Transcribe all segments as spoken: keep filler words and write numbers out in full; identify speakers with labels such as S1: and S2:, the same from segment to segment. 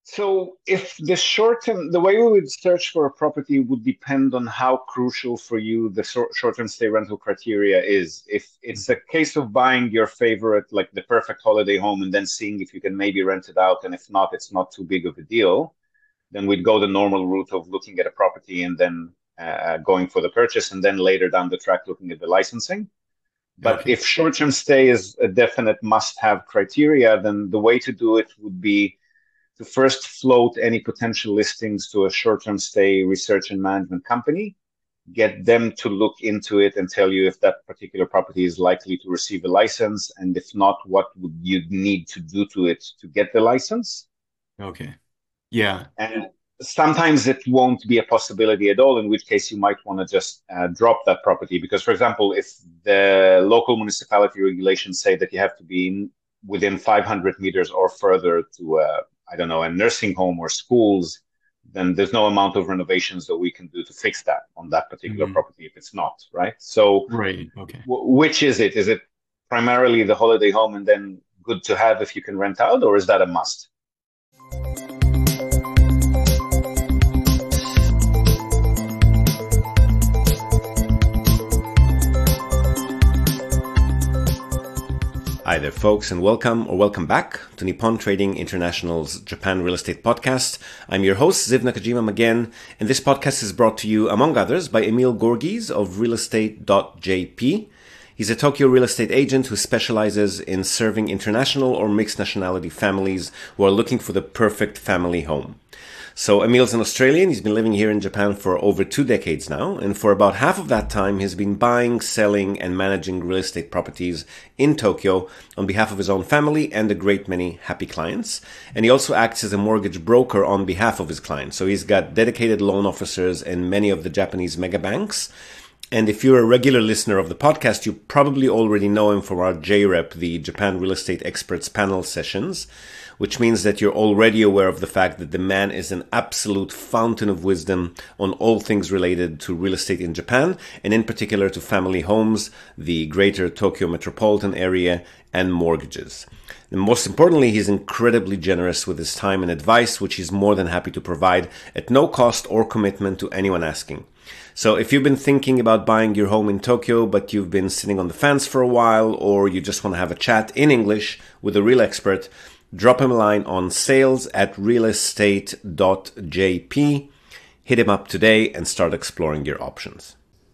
S1: So if the short term, the way we would search for a property would depend on how crucial for you the short, short-term stay rental criteria is. If it's a
S2: Mhm.
S1: case of buying your favorite, like the perfect holiday home, and then seeing if you can maybe rent it out, and if not, it's not too big of a deal, then we'd go the normal route of looking at a property and then uh, going for the purchase, and then later down the track looking at the licensing. But
S2: Okay.
S1: if short-term stay is a definite must-have criteria, then the way to do it would be to first float any potential listings to a short-term stay research and management company, get them to look into it and tell you if that particular property is likely to receive a license, and if not, what would you need to do to it to get the license.
S2: Okay. Yeah.
S1: And sometimes it won't be a possibility at all, in which case you might want to just uh, drop that property. Because, for example, if the local municipality regulations say that you have to be in, within five hundred meters or further to, uh, I don't know, a nursing home or schools, then there's no amount of renovations that we can do to fix that on that particular
S2: Mhm.
S1: property if it's not, right? So,
S2: Right. Okay.
S1: w- which is it? Is it primarily the holiday home and then good to have if you can rent out, or is that a must?
S3: Hi there, folks, and welcome or welcome back to Nippon Trading International's Japan Real Estate Podcast. I'm your host, Ziv Nakajima again, and this podcast is brought to you, among others, by Emil Gorgies of real estate dot j p. He's a Tokyo real estate agent who specializes in serving international or mixed nationality families who are looking for the perfect family home. So Emil's an Australian. He's been living here in Japan for over two decades now. And for about half of that time, he's been buying, selling, and managing real estate properties in Tokyo on behalf of his own family and a great many happy clients. And he also acts as a mortgage broker on behalf of his clients. So he's got dedicated loan officers in many of the Japanese mega banks. And if you're a regular listener of the podcast, you probably already know him from our J REP, the Japan Real Estate Experts Panel sessions, which means that you're already aware of the fact that the man is an absolute fountain of wisdom on all things related to real estate in Japan, and in particular to family homes, the greater Tokyo metropolitan area, and mortgages. And most importantly, he's incredibly generous with his time and advice, which he's more than happy to provide at no cost or commitment to anyone asking. So if you've been thinking about buying your home in Tokyo, but you've been sitting on the fence for a while, or you just want to have a chat in English with a real expert, drop him a line on sales at real estate dot j p. Hit him up today and start exploring your options.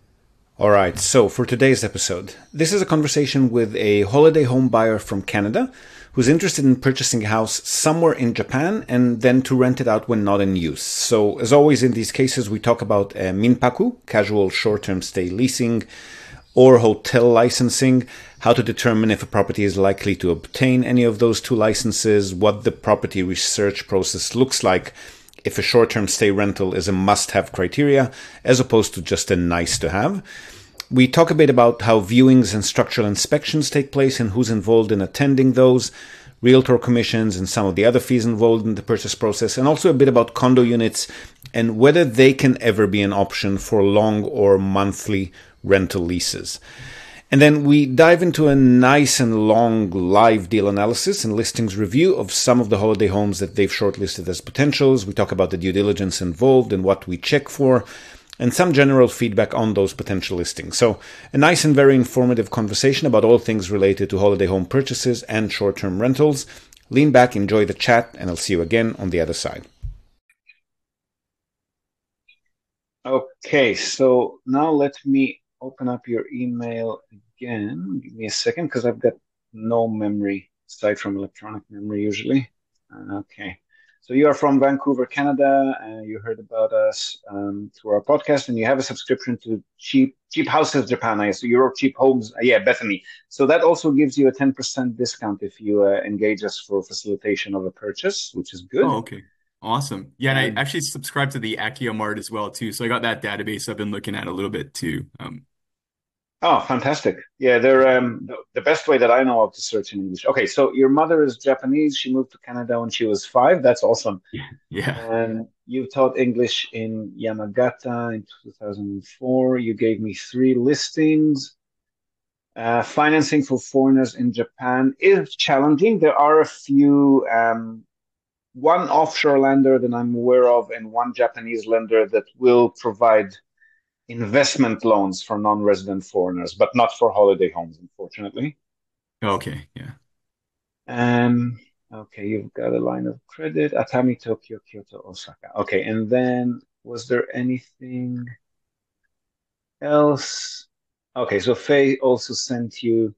S3: All right, so for today's episode, this is a conversation with a holiday home buyer from Canada who's interested in purchasing a house somewhere in Japan and then to rent it out when not in use. So, as always in these cases, we talk about uh, minpaku, casual short-term stay leasing, or hotel licensing, how to determine if a property is likely to obtain any of those two licenses, what the property research process looks like if a short-term stay rental is a must-have criteria as opposed to just a nice-to-have. We talk a bit about how viewings and structural inspections take place and who's involved in attending those, realtor commissions and some of the other fees involved in the purchase process, and also a bit about condo units and whether they can ever be an option for long or monthly rental leases. And then we dive into a nice and long live deal analysis and listings review of some of the holiday homes that they've shortlisted as potentials. We talk about the due diligence involved and what we check for, and some general feedback on those potential listings. So a nice and very informative conversation about all things related to holiday home purchases and short-term rentals. Lean back, enjoy the chat, and I'll see you again on the other side.
S1: Okay, so now let me open up your email again. Give me a second because I've got no memory aside from electronic memory usually. Uh, Okay, so you are from Vancouver, Canada. Uh, you heard about us um, through our podcast, and you have a subscription to Cheap Cheap Houses Japan. I so Euro Cheap Homes. Uh, yeah, Bethany. So that also gives you a ten percent discount if you uh, engage us for facilitation of a purchase, which is
S2: Oh,
S1: good.
S2: okay. Awesome. Yeah, and I
S1: Um,
S2: actually subscribe to the Akia Mart as well too. So I got that database I've been looking at a little bit too. Um,
S1: Oh, fantastic. Yeah, they're um the, the best way that I know of to search in English. Okay, so your mother is Japanese. She moved to Canada when she was five. That's awesome.
S2: yeah. Yeah.
S1: And you taught English in Yamagata in two thousand four. You gave me three listings. Uh, financing for foreigners in Japan is challenging. There are a few um, one offshore lender that I'm aware of and one Japanese lender that will provide investment loans for non-resident foreigners, but not for holiday homes, unfortunately.
S2: Okay, yeah.
S1: Um, okay, you've got a line of credit, Atami, Tokyo, Kyoto, Osaka. Okay, and then was there anything else? Okay, so Faye also sent you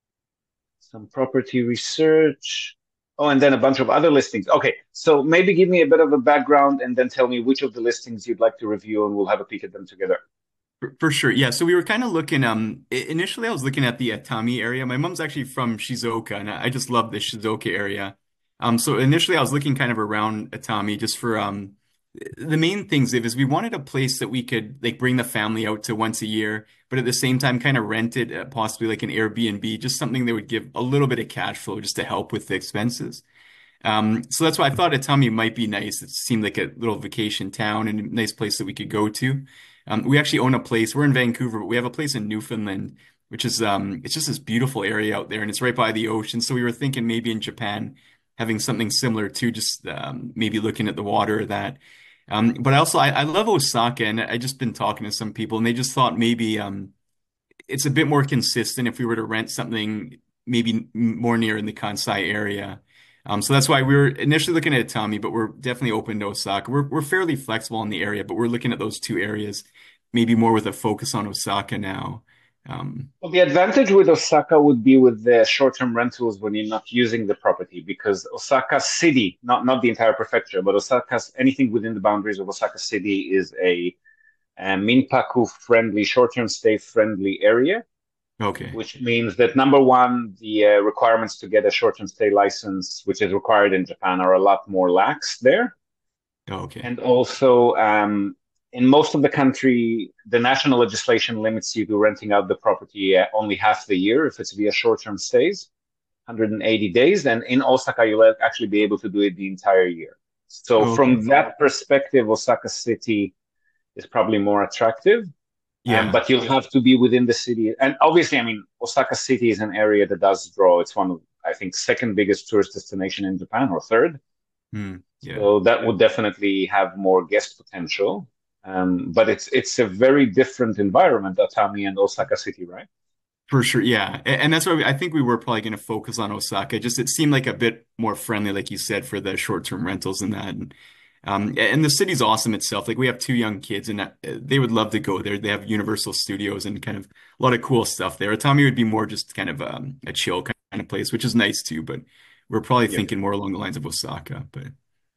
S1: some property research. Oh, and then a bunch of other listings. Okay, so maybe give me a bit of a background and then tell me which of the listings you'd like to review, and we'll have a peek at them together.
S2: For, for sure. Yeah. So we were kind of looking, um, i- initially I was looking at the Atami area. My mom's actually from Shizuoka, and I I just love the Shizuoka area. Um, so initially I was looking kind of around Atami just for, um, the main things of is we wanted a place that we could like bring the family out to once a year, but at the same time kind of rent it, uh, possibly like an Airbnb, just something that would give a little bit of cash flow just to help with the expenses. Um, so that's why I thought Atami might be nice. It seemed like a little vacation town and a nice place that we could go to. Um, we actually own a place. We're in Vancouver, but we have a place in Newfoundland, which is um, it's just this beautiful area out there, and it's right by the ocean. So we were thinking maybe in Japan having something similar too, just um, maybe looking at the water or that. Um, but also I, I love Osaka, and I just been talking to some people, and they just thought maybe um, it's a bit more consistent if we were to rent something maybe more near in the Kansai area. Um, so that's why we were initially looking at Tommy, but we're definitely open to Osaka. We're we're fairly flexible in the area, but we're looking at those two areas, maybe more with a focus on Osaka now. Um,
S1: Well, the advantage with Osaka would be with the short-term rentals when you're not using the property, because Osaka City, not not the entire prefecture, but Osaka's anything within the boundaries of Osaka City is a, a Minpaku-friendly, short-term stay-friendly area,
S2: okay,
S1: which means that number one, the uh, requirements to get a short-term stay license, which is required in Japan, are a lot more lax there.
S2: okay,
S1: And also, um, in most of the country, the national legislation limits you to renting out the property uh, only half the year if it's via short-term stays, one hundred eighty days. And in Osaka, you'll actually be able to do it the entire year. So
S2: okay,
S1: from that perspective, Osaka City is probably more attractive. Um,
S2: yeah,
S1: but you'll have to be within the city. And obviously, I mean, Osaka City is an area that does draw. It's one of, I think, second biggest tourist destination in Japan or third.
S2: hmm, yeah.
S1: So that would definitely have more guest potential. Um, but it's it's a very different environment, Atami and Osaka City, right?
S2: For sure, yeah, A- and that's why we, I think we were probably going to focus on Osaka. Just it seemed like a bit more friendly, like you said, for the short-term rentals and that. And, um, and the city's awesome itself. Like we have two young kids, and that, they would love to go there. They have Universal Studios and kind of a lot of cool stuff there. Atami would be more just kind of um, a chill kind of place, which is nice too. But we're probably
S1: Yeah.
S2: thinking more along the lines of Osaka. But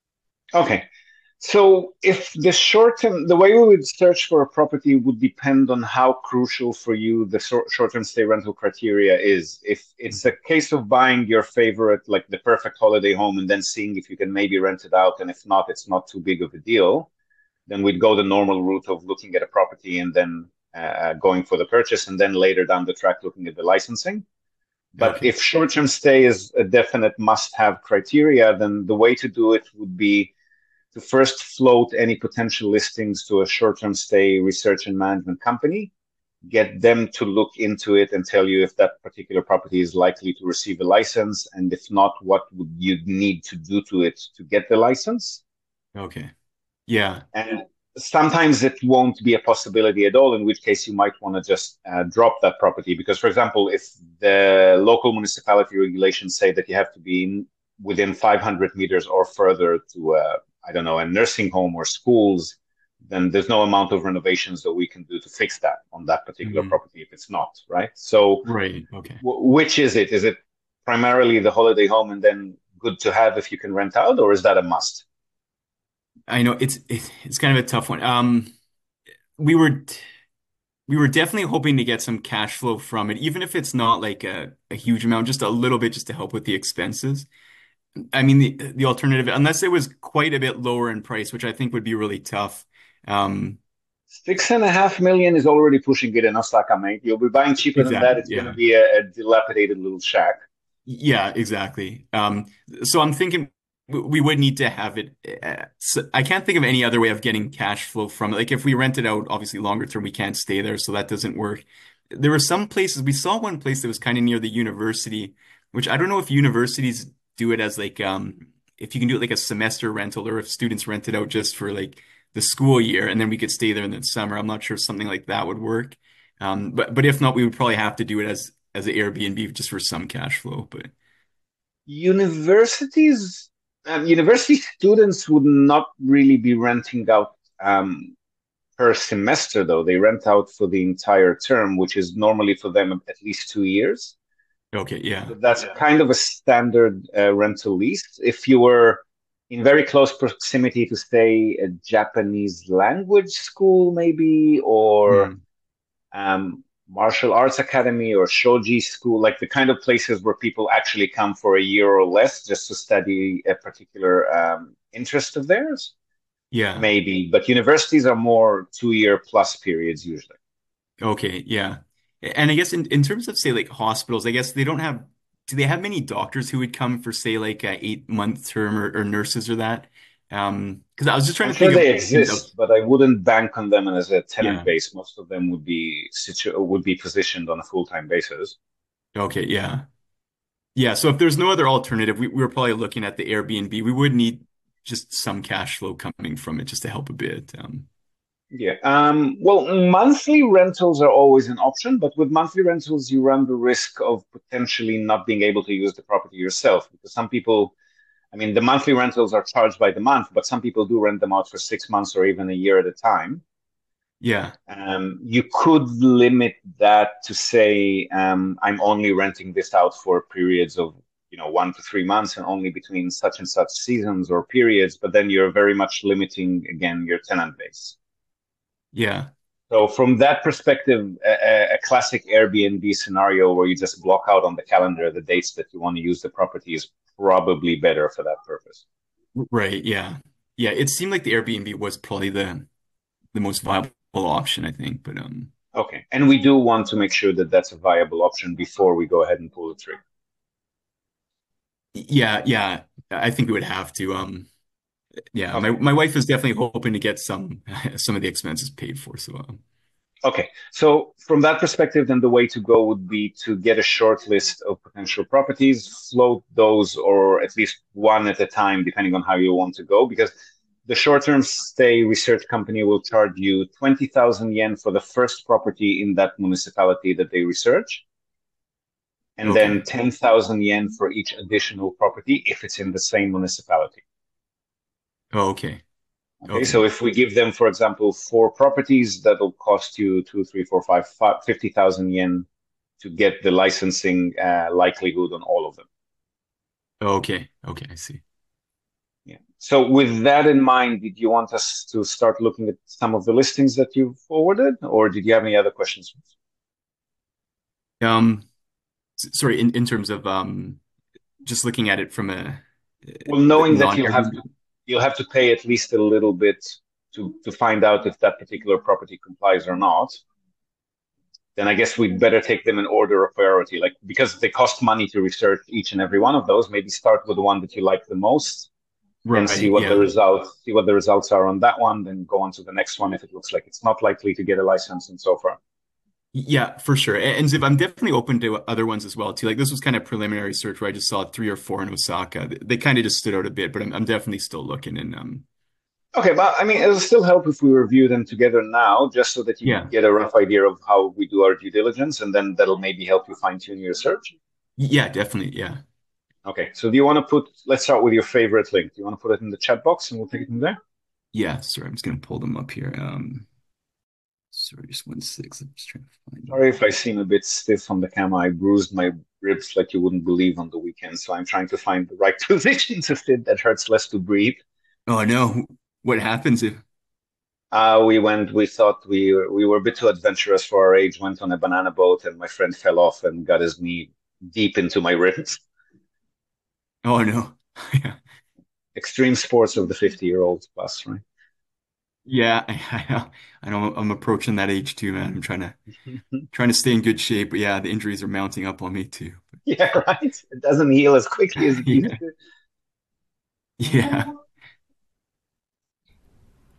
S1: Okay. So if the short term, the way we would search for a property would depend on how crucial for you the short, short-term stay rental criteria is. If it's a case of buying your favorite, like the perfect holiday home, and then seeing if you can maybe rent it out, and if not, it's not too big of a deal, then we'd go the normal route of looking at a property and then uh, going for the purchase, and then later down the track looking at the licensing. But
S2: okay,
S1: if short-term stay is a definite must-have criteria, then the way to do it would be to first float any potential listings to a short-term stay research and management company, get them to look into it and tell you if that particular property is likely to receive a license, and if not, what would you need to do to it to get the license.
S2: okay, yeah,
S1: And sometimes it won't be a possibility at all, in which case you might want to just uh, drop that property. Because, for example, if the local municipality regulations say that you have to be in, within five hundred meters or further to, uh, I don't know, a nursing home or schools, then there's no amount of renovations that we can do to fix that on that particular
S2: mhm,
S1: property if it's not, right? So,
S2: right, okay.
S1: w- which is it? Is it primarily the holiday home and then good to have if you can rent out, or is that a must?
S2: I know it's it's it's kind of a tough one. Um, we were. We were definitely hoping to get some cash flow from it, even if it's not like a, a huge amount, just a little bit just to help with the expenses. I mean, the the alternative, unless it was quite a bit lower in price, which I think would be really tough. Um,
S1: Six and a half million is already pushing it in Osaka, mate. You'll be buying cheaper than that.
S2: exactly.
S1: It's going to
S2: Yeah.
S1: be a, a dilapidated little shack.
S2: Yeah, exactly. Um, so I'm thinking w- we would need to have it. Uh, so I can't think of any other way of getting cash flow from it. Like if we rent it out, obviously longer term, we can't stay there, so that doesn't work. There were some places, we saw one place that was kind of near the university, which I don't know if universities do it as like um if you can do it like a semester rental, or if students rent it out just for like the school year, and then we could stay there in the summer. I'm not sure if something like that would work. Um, but but if not, we would probably have to do it as as an Airbnb just for some cash flow. But
S1: Universities, um, university students would not really be renting out um, per semester, though. They rent out for the entire term, which is normally for them at least two years.
S2: okay, yeah,
S1: So that's kind of a standard uh, rental lease. If you were in very close proximity to, say, a Japanese language school, maybe, or
S2: Hmm.
S1: um, martial arts academy or shoji school, like the kind of places where people actually come for a year or less just to study a particular um, interest of theirs,
S2: Yeah,
S1: maybe. But universities are more two-year plus periods usually.
S2: okay, yeah. And I guess in in terms of say like hospitals, I guess they don't have. Do they have many doctors who would come for say like a eight month term, or, or nurses or that? Um, because I was just trying
S1: I'm
S2: to
S1: sure
S2: think of
S1: they
S2: things of
S1: exist, but I wouldn't bank on them as a tenant
S2: yeah.
S1: base. Most of them would be situ would be positioned on a full-time basis.
S2: Okay, yeah. Yeah, so if there's no other alternative, we, we were probably looking at the Airbnb. We would need just some cash flow coming from it just to help a bit. Um,
S1: Yeah. Um, well, monthly rentals are always an option, but with monthly rentals, you run the risk of potentially not being able to use the property yourself because some people, I mean, the monthly rentals are charged by the month, but some people do rent them out for six months or even a year at a time.
S2: yeah,
S1: Um, you could limit that to say, um, I'm only renting this out for periods of, you know, one to three months and only between such and such seasons or periods, but then you're very much limiting, again, your tenant base.
S2: yeah.
S1: So from that perspective, a, a classic Airbnb scenario where you just block out on the calendar the dates that you want to use the property is probably better for that purpose.
S2: Right, yeah. Yeah, it seemed like the Airbnb was probably the the most viable option, I think. But um
S1: Okay. And we do want to make sure that that's a viable option before we go ahead and pull the trigger.
S2: yeah, yeah, I think we would have to. Um yeah, my
S1: Okay.
S2: my wife is definitely hoping to get some some of the expenses paid for. So um,
S1: Okay. So from that perspective, then the way to go would be to get a short list of potential properties, float those, or at least one at a time, depending on how you want to go, because the short-term stay research company will charge you twenty thousand yen for the first property in that municipality that they research, and then
S2: okay.
S1: ten thousand yen for each additional property if it's in the same municipality.
S2: Oh, okay.
S1: Okay, so
S2: Okay.
S1: if we give them, for example, four properties, that'll cost you two, three, four, five, five fifty thousand yen to get the licensing uh, likelihood on all of them.
S2: Okay. Okay, I see.
S1: Yeah. So with that in mind, did you want us to start looking at some of the listings that you've forwarded, or did you have any other questions?
S2: Um s- sorry, in in terms of um just looking at it from a
S1: Well,
S2: uh,
S1: knowing that you'll have
S2: non-Airbnb.
S1: to you'll have to pay at least a little bit to to find out if that particular property complies or not, then I guess we'd better take them in order of priority. Like because they cost money to research each and every one of those, maybe start with the one that you like the most, then see
S2: Right,
S1: what the
S2: yeah.
S1: results see what the results are on that one, then go on to the next one if it looks like it's not likely to get a license and so forth.
S2: Yeah, for sure. And, and Ziv, I'm definitely open to other ones as well too. Like this was kind of preliminary search where I just saw three or four in Osaka. They, they kind of just stood out a bit, but I'm I'm definitely still looking and um
S1: Okay, but I mean, it'll still help if we review them together now, just so that you
S2: yeah.
S1: get a rough idea of how we do our due diligence, and then that'll maybe help you fine tune your search.
S2: Yeah, definitely. Yeah.
S1: Okay, so do you want to put, let's start with your favorite link. Do you want to put it in the chat box and we'll take it from there?
S2: Yeah, sorry, I'm just gonna pull them up here. Um sorry, just one six. I'm just trying to find them.
S1: Sorry if I seem a bit stiff on the camera. I bruised my ribs like you wouldn't believe on the weekend, so I'm trying to find the right position to sit that hurts less to breathe.
S2: Oh no. What happens if
S1: Uh, we went, we thought we were, we were a bit too adventurous for our age, went on a banana boat, and my friend fell off and got his knee deep into my ribs.
S2: oh no. Yeah.
S1: Extreme sports of the fifty year olds plus, right?
S2: Yeah, I, I know. I know I'm approaching that age too, man. I'm trying to trying to stay in good shape, but yeah, the injuries are mounting up on me too.
S1: Yeah, right. It doesn't heal as quickly as it used
S2: Yeah.
S1: to.
S2: Yeah.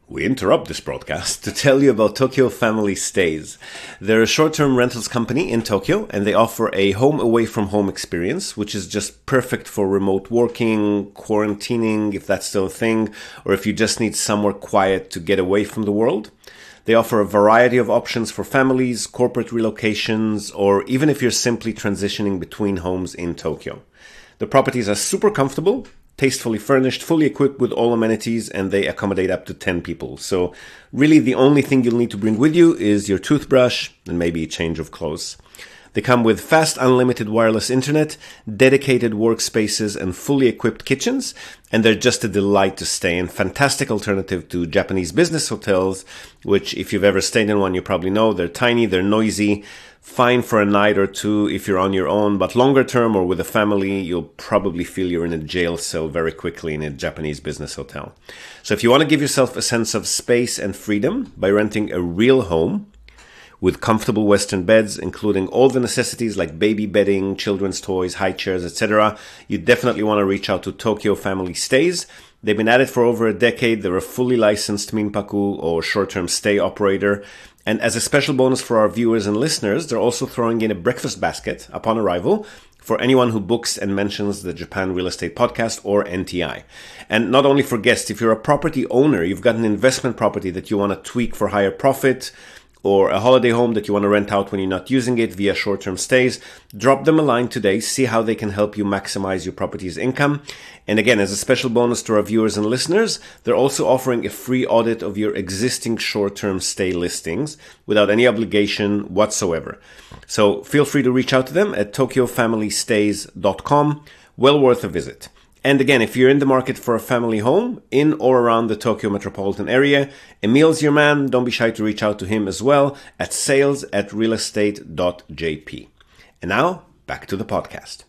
S3: we interrupt this broadcast to tell you about Tokyo Family Stays. They're a short-term rentals company in Tokyo, and they offer a home away from home experience, which is just perfect for remote working, quarantining, if that's still a thing, or if you just need somewhere quiet to get away from the world. They offer a variety of options for families, corporate relocations, or even if you're simply transitioning between homes in Tokyo. The properties are super comfortable, tastefully furnished, fully equipped with all amenities, and they accommodate up to ten people. So really the only thing you'll need to bring with you is your toothbrush and maybe a change of clothes. They come with fast unlimited wireless internet, dedicated workspaces, and fully equipped kitchens, and they're just a delight to stay in. Fantastic alternative to Japanese business hotels, which if you've ever stayed in one, you probably know they're tiny, they're noisy, fine for a night or two if you're on your own, but longer term or with a family, you'll probably feel you're in a jail cell very quickly in a Japanese business hotel. So if you want to give yourself a sense of space and freedom by renting a real home, with comfortable Western beds, including all the necessities like baby bedding, children's toys, high chairs, et cetera, you definitely want to reach out to Tokyo Family Stays. They've been at it for over a decade. They're a fully licensed Minpaku or short-term stay operator. And as a special bonus for our viewers and listeners, they're also throwing in a breakfast basket upon arrival for anyone who books and mentions the Japan Real Estate Podcast or N T I. And not only for guests, if you're a property owner, you've got an investment property that you want to tweak for higher profit, or a holiday home that you want to rent out when you're not using it via short-term stays, drop them a line today, see how they can help you maximize your property's income. And again, as a special bonus to our viewers and listeners, they're also offering a free audit of your existing short-term stay listings without any obligation whatsoever. So feel free to reach out to them at tokyo family stays dot com. Well worth a visit. And again, if you're in the market for a family home in or around the Tokyo metropolitan area, Emil's your man. Don't be shy to reach out to him as well at sales at realestate dot j p. And now, back to the podcast.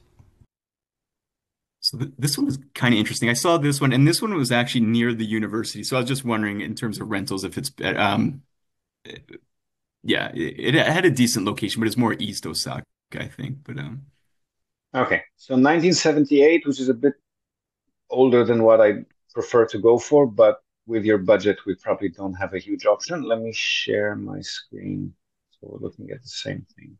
S2: So th- this one was kind of interesting. I saw this one, and this one was actually near the university. So I was just wondering, in terms of rentals, if it's, um, yeah, it, it had a decent location, but it's more East Osaka, I think. But um,
S1: Okay, so nineteen seventy-eight, which is a bit older than what I prefer to go for, but with your budget, we probably don't have a huge option. Let me share my screen so we're looking at the same thing.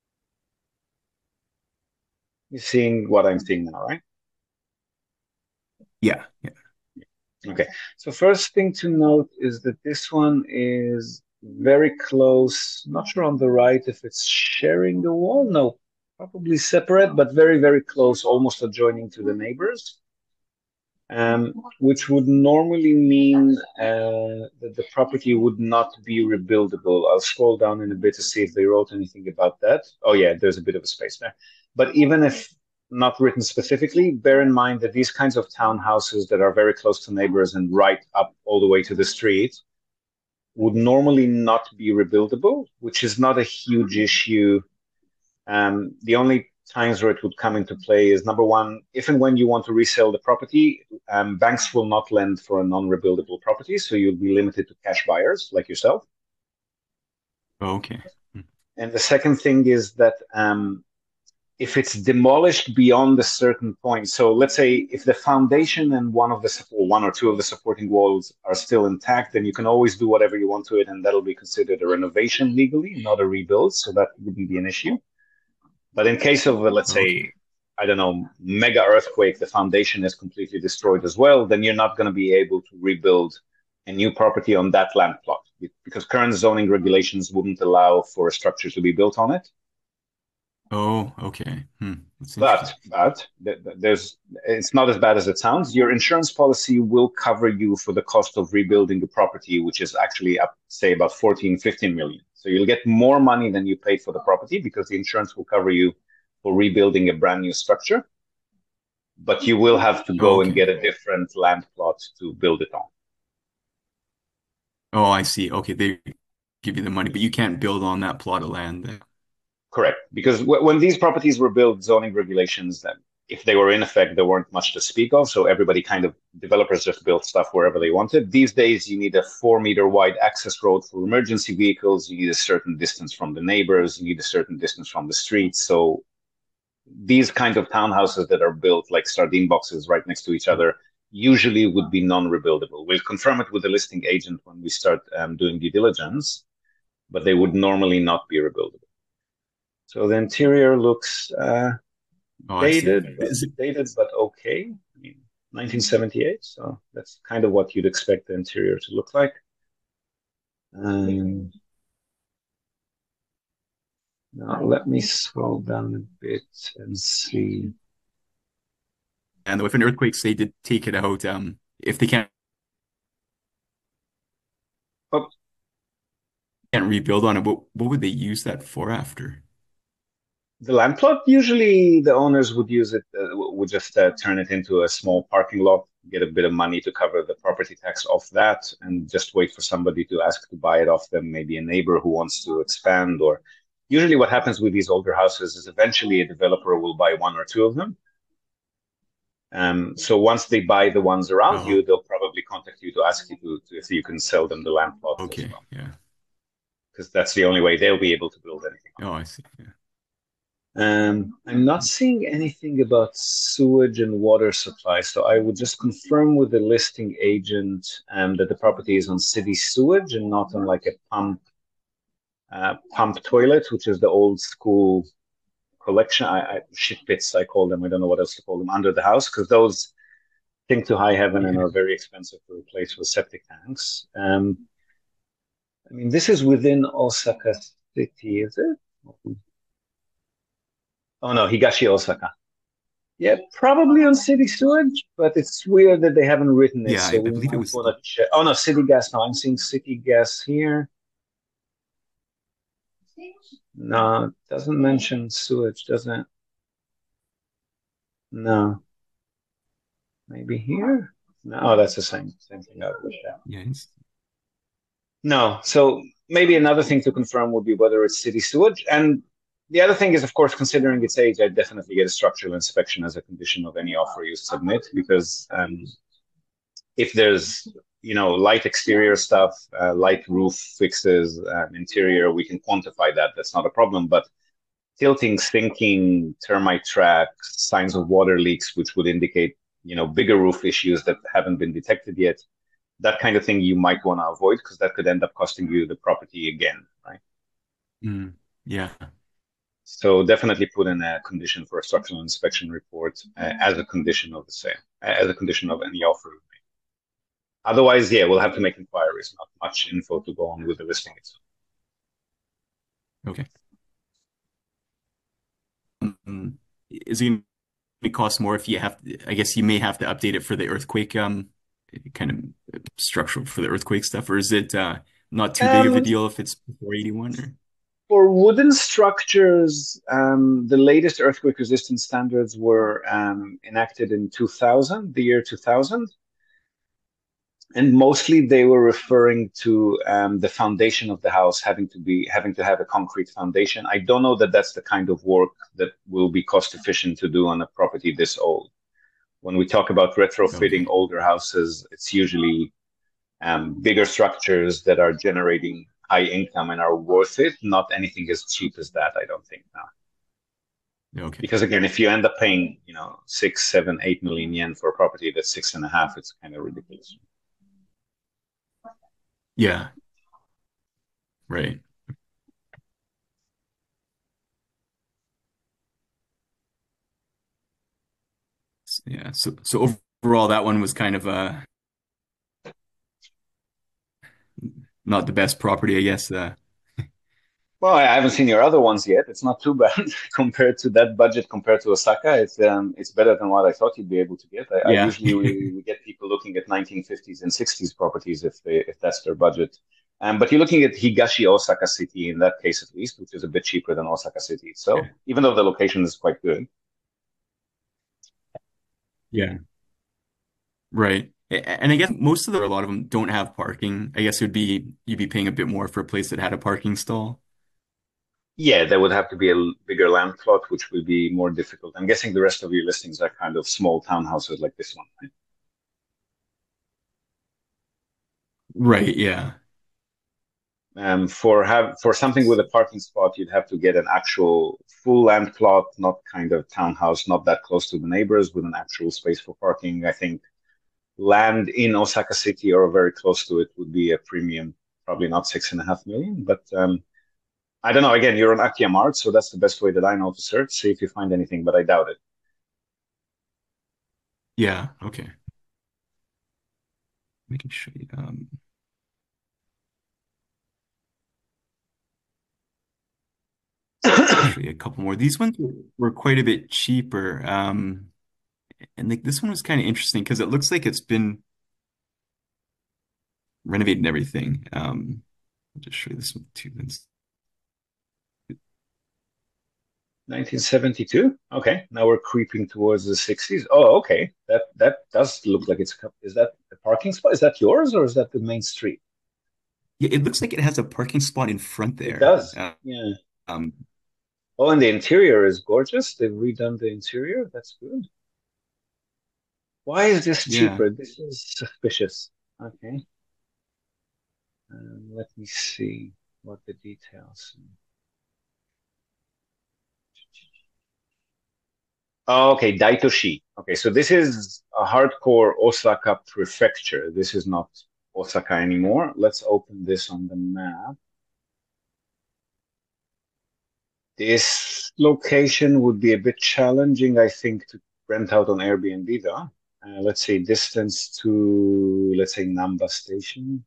S1: You're seeing what I'm seeing now, right?
S2: yeah, yeah.
S1: Okay, so first thing to note is that this one is very close. Not sure on the right if it's sharing the wall. No, probably separate, but very, very close, almost adjoining to the neighbors. Um, which would normally mean uh, that the property would not be rebuildable. I'll scroll down in a bit to see if they wrote anything about that. Oh yeah, there's a bit of a space there. But even if not written specifically, bear in mind that these kinds of townhouses that are very close to neighbors and right up all the way to the street would normally not be rebuildable, which is not a huge issue. Um, the only times where it would come into play is, number one, if and when you want to resell the property, um, banks will not lend for a non-rebuildable property, so you'll be limited to cash buyers like yourself.
S2: Oh, okay.
S1: And the second thing is that um, if it's demolished beyond a certain point, so let's say if the foundation and one of the or one or two of the supporting walls are still intact, then you can always do whatever you want to it, and that'll be considered a renovation legally, not a rebuild, so that wouldn't be an issue. But in case of, uh, let's say, I don't know, mega earthquake, the foundation is completely destroyed as well, then you're not going to be able to rebuild a new property on that land plot because current zoning regulations wouldn't allow for a structure to be built on it.
S2: Oh, okay. Hmm. That's
S1: But,
S2: interesting.
S1: but th- th- there's, it's not as bad as it sounds. Your insurance policy will cover you for the cost of rebuilding the property, which is actually up, say, about fourteen, fifteen million. So you'll get more money than you paid for the property because the insurance will cover you for rebuilding a brand new structure. But you will have to
S2: Oh,
S1: go and
S2: okay.
S1: get a different land plot to build it on.
S2: Oh, I see. Okay, they give you the money, but you can't build on that plot of land then.
S1: Correct. Because w- when these properties were built, zoning regulations, then if they were in effect, there weren't much to speak of. So everybody kind of, developers just built stuff wherever they wanted. These days, you need a four meter wide access road for emergency vehicles. You need a certain distance from the neighbors. You need a certain distance from the streets. So these kind of townhouses that are built like sardine boxes right next to each other, usually would be non-rebuildable. We'll confirm it with the listing agent when we start um, doing due diligence, but they would normally not be rebuildable. So the interior looks uh,
S2: Oh,
S1: dated, but,
S2: Is it,
S1: dated but okay. I mean, nineteen seventy-eight, so that's kind of what you'd expect the interior to look like. Um, now let me scroll down a bit and see.
S2: and if an earthquake, say, did take it out, um, if they can't
S1: Oh,
S2: can't rebuild on it, what what would they use that for after?
S1: the land plot, usually the owners would use it, uh, would just uh, turn it into a small parking lot, get a bit of money to cover the property tax off that, and just wait for somebody to ask to buy it off them, maybe a neighbor who wants to expand. Or usually what happens with these older houses is eventually a developer will buy one or two of them. Um, so once they buy the ones around
S2: Oh,
S1: you, they'll probably contact you to ask you to, to if you can sell them the land plot as
S2: okay,
S1: well,
S2: yeah.
S1: because that's the only way they'll be able to build anything.
S2: Oh, I see. Yeah.
S1: Um, I'm not seeing anything about sewage and water supply, so I would just confirm with the listing agent um, that the property is on city sewage and not on like a pump uh, pump toilet, which is the old school collection. I, I shit pits, I call them. I don't know what else to call them under the house, because those sink to high heaven and
S2: Yeah.
S1: are very expensive to replace with septic tanks. Um, I mean, this is within Osaka City, is it? Oh no, Higashi Osaka. Yeah, probably on city sewage, but it's weird that they haven't written it,
S2: Yeah, I,
S1: so
S2: I
S1: we
S2: believe it
S1: might
S2: was.
S1: want to check. Oh no, city gas. No, I'm seeing city gas here. No, it doesn't mention sewage, does it? No, maybe here. No, oh, that's the same same thing I've looked at.
S2: Yeah, it's,
S1: No, so maybe another thing to confirm would be whether it's city sewage. And the other thing is, of course, considering its age, I'd definitely get a structural inspection as a condition of any offer you submit, because um, if there's you know light exterior stuff, uh, light roof fixes, uh, interior, we can quantify that. That's not a problem. But tilting, sinking, termite tracks, signs of water leaks, which would indicate you know bigger roof issues that haven't been detected yet. That kind of thing you might want to avoid, because that could end up costing you the property again, right?
S2: mm, yeah.
S1: So definitely put in a condition for a structural inspection report uh, as a condition of the sale, uh, as a condition of any offer. Otherwise, yeah, we'll have to make inquiries. Not much info to go on with the listing itself.
S2: Okay. Um, is it going to cost more if you have? I guess you may have to update it for the earthquake, um, kind of structural for the earthquake stuff, or is it uh, not too big of a
S1: Um,
S2: deal if it's before eighty-one? Or
S1: for wooden structures, um, the latest earthquake resistance standards were um, enacted in two thousand, the year two thousand. And mostly they were referring to um, the foundation of the house having to be having to have a concrete foundation. I don't know that that's the kind of work that will be cost efficient to do on a property this old. When we talk about retrofitting
S2: okay,
S1: older houses, it's usually um, bigger structures that are generating high income and are worth it. Not anything as cheap as that, I don't think now.
S2: okay,
S1: Because again, if you end up paying, you know, six, seven, eight million yen for a property that's six and a half, it's kind of ridiculous.
S2: yeah, right, yeah. So, so overall, that one was kind of uh not the best property, I guess. Uh,
S1: Well, I haven't seen your other ones yet. It's not too bad compared to that budget. Compared to Osaka, it's um, it's better than what I thought you'd be able to get. I, I
S2: yeah,
S1: usually we, we get people looking at nineteen fifties and sixties properties if they if that's their budget. Um, but you're looking at Higashi Osaka City in that case at least, which is a bit cheaper than Osaka City itself,
S2: okay,
S1: even though the location is quite good.
S2: yeah, right. A- And I guess most of the, a lot of them don't have parking. I guess it would be you'd be paying a bit more for a place that had a parking stall.
S1: Yeah, there would have to be a l- bigger land plot, which would be more difficult. I'm guessing the rest of your listings are kind of small townhouses like this one, right?
S2: Right, yeah.
S1: Um, for have for something with a parking spot, you'd have to get an actual full land plot, not kind of townhouse, not that close to the neighbors, with an actual space for parking. I think land in Osaka City or very close to it would be a premium. Probably not six and a half million, but um, I don't know. Again, you're on Akia Mart, so that's the best way that I know to search. See if you find anything, but I doubt it.
S2: Yeah, okay. We can show you. Um, show you a couple more. These ones were were quite a bit cheaper. Um, and like this one was kind of interesting because it looks like it's been renovated and everything. Um, I'll just show you this one too. That's-
S1: nineteen seventy-two. Okay, now we're creeping towards the sixties. Oh, okay. That that does look like it's a cou- is that a parking spot? Is that yours or is that the main street?
S2: Yeah, it looks like it has a parking spot in front
S1: It
S2: there.
S1: does.
S2: Uh,
S1: Yeah.
S2: Um,
S1: Oh, and the interior is gorgeous. They've redone the interior. That's good. Why is this
S2: yeah.
S1: cheaper? This is suspicious. Okay. Um, let me see what the details. Oh, okay, Daitoshi. Okay, so this is a hardcore Osaka prefecture. This is not Osaka anymore. Let's open this on the map. This location would be a bit challenging, I think, to rent out on Airbnb, though. Uh, let's say distance to, let's say, Namba Station.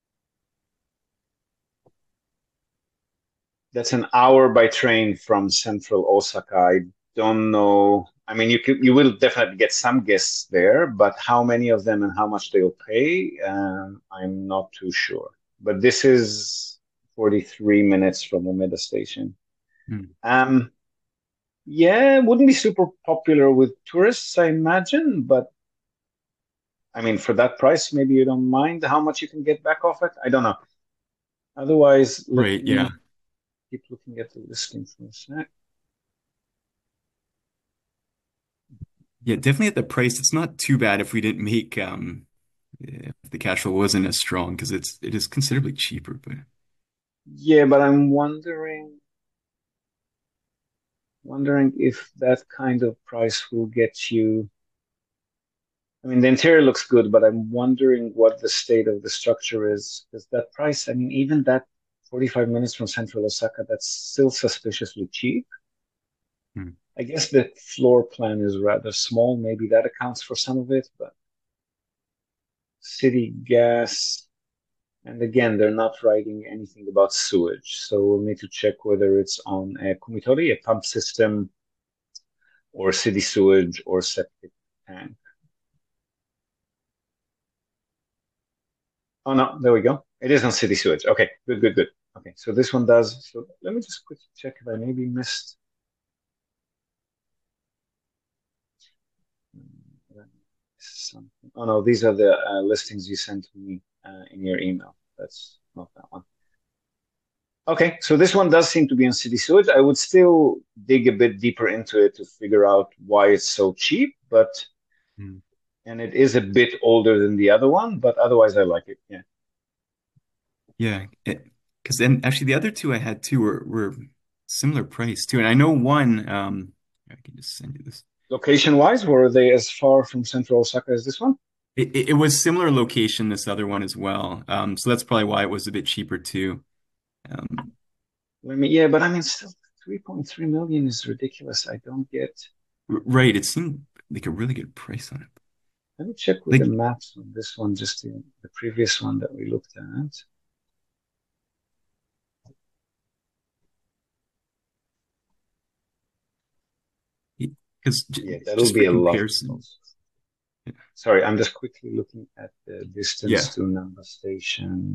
S1: That's an hour by train from central Osaka. I don't know. I mean, you could, you will definitely get some guests there, but how many of them and how much they'll pay, um, I'm not too sure. But this is forty-three minutes from Umeda Station.
S2: Hmm.
S1: Um, yeah, it wouldn't be super popular with tourists, I imagine, but I mean, for that price, maybe you don't mind how much you can get back off it. I don't know. Otherwise, let
S2: Right, yeah.
S1: me keep looking at the listing for a sec.
S2: Yeah, definitely at the price, it's not too bad if we didn't make um if the cash flow wasn't as strong because it's it is considerably cheaper, but
S1: Yeah, but I'm wondering wondering if that kind of price will get you. I mean, the interior looks good, but I'm wondering what the state of the structure is because that price, I mean, even that forty-five minutes from central Osaka, that's still suspiciously cheap.
S2: hmm.
S1: I guess the floor plan is rather small. Maybe that accounts for some of it, but city gas. And again, they're not writing anything about sewage. So we'll need to check whether it's on a Kumitori, a pump system, or city sewage or septic tank. Oh no, there we go. It is on city sewage. Okay, good, good, good. Okay, so this one does. So let me just quickly check if I maybe missed. uh, Something. Oh no, these are the uh, listings you sent me uh, in your email. That's not that one. Okay, so this one does seem to be on city sewage. I would still dig a bit deeper into it to figure out why it's so cheap, but
S2: Hmm.
S1: and it is a bit older than the other one, but otherwise I like it. Yeah.
S2: Yeah, because then actually the other two I had too were were similar price too, and I know one. Um, I can just send you this.
S1: Location wise, were they as far from central Osaka as this one?
S2: It, it, it was similar location, this other one as well. Um, so that's probably why it was a bit cheaper too. Um,
S1: Let me, yeah, but I mean, still three point three million is ridiculous. I don't get.
S2: r- right, it seemed like a really good price on it.
S1: Let me check with the
S2: Like,
S1: maps on this one, just the, the previous one that we looked at.
S2: because
S1: Yeah, that'll
S2: just for
S1: be a lot
S2: comparison,
S1: closer. Sorry, I'm just quickly looking at the distance
S2: yeah,
S1: to Namba Station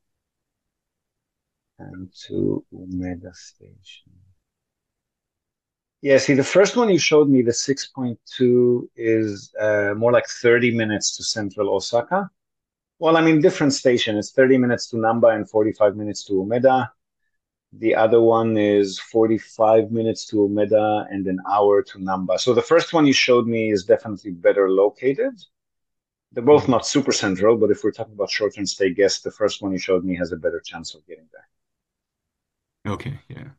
S1: and to Umeda Station. Yeah, see, the first one you showed me, the six point two, is uh, more like thirty minutes to central Osaka. Well, I mean, different station. It's thirty minutes to Namba and forty-five minutes to Umeda. The other one is forty-five minutes to Umeda and an hour to Namba. So the first one you showed me is definitely better located. They're both
S2: mhm.
S1: not super central, but if we're talking about short-term stay guests, the first one you showed me has a better chance of getting there.
S2: Okay, yeah.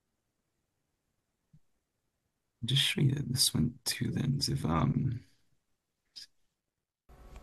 S2: Just show you this one too then, if um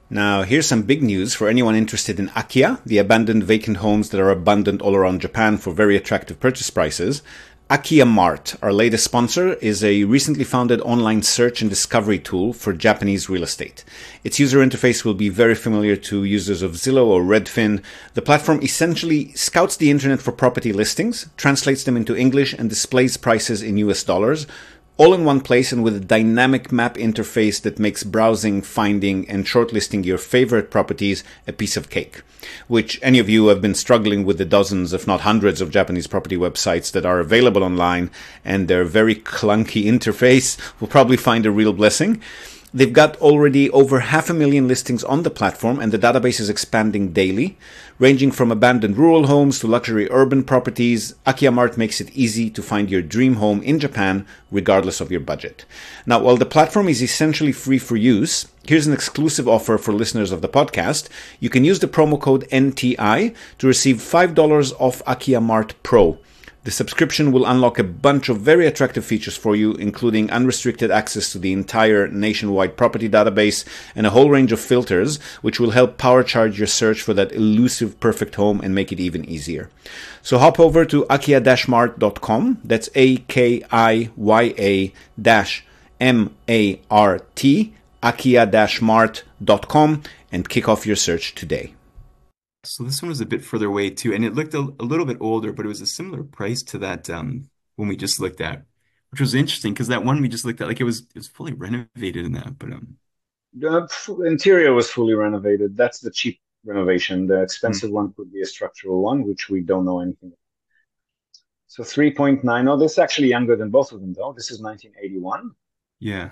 S3: Now, here's some big news for anyone interested in Akia, the abandoned vacant homes that are abundant all around Japan for very attractive purchase prices. Akia Mart, our latest sponsor, is a recently founded online search and discovery tool for Japanese real estate. Its user interface will be very familiar to users of Zillow or Redfin. The platform essentially scouts the internet for property listings, translates them into English, and displays prices in U S dollars, all in one place and with a dynamic map interface that makes browsing, finding, and shortlisting your favorite properties a piece of cake. Which any of you who have been struggling with the dozens, if not hundreds, of Japanese property websites that are available online and their very clunky interface will probably find a real blessing. They've got already over half a million listings on the platform, and the database is expanding daily. Ranging from abandoned rural homes to luxury urban properties, Akia Mart makes it easy to find your dream home in Japan, regardless of your budget. Now, while the platform is essentially free for use, here's an exclusive offer for listeners of the podcast. You can use the promo code N T I to receive five dollars off Akia Mart Pro. The subscription will unlock a bunch of very attractive features for you, including unrestricted access to the entire nationwide property database and a whole range of filters, which will help power charge your search for that elusive perfect home and make it even easier. So hop over to akia dash mart dot com. That's A K I Y A dash M A R T, akia dash mart dot com, and kick off your search today.
S2: So this one was a bit further away too, and it looked a, a little bit older, but it was a similar price to that um, one we just looked at, which was interesting because that one we just looked at, like it was it was fully renovated in that, but um,
S1: The interior was fully renovated. That's the cheap renovation. The expensive
S2: hmm.
S1: one could be a structural one, which we don't know anything about. So three point nine. Oh, this is actually younger than both of them, though. This is nineteen eighty-one.
S2: Yeah.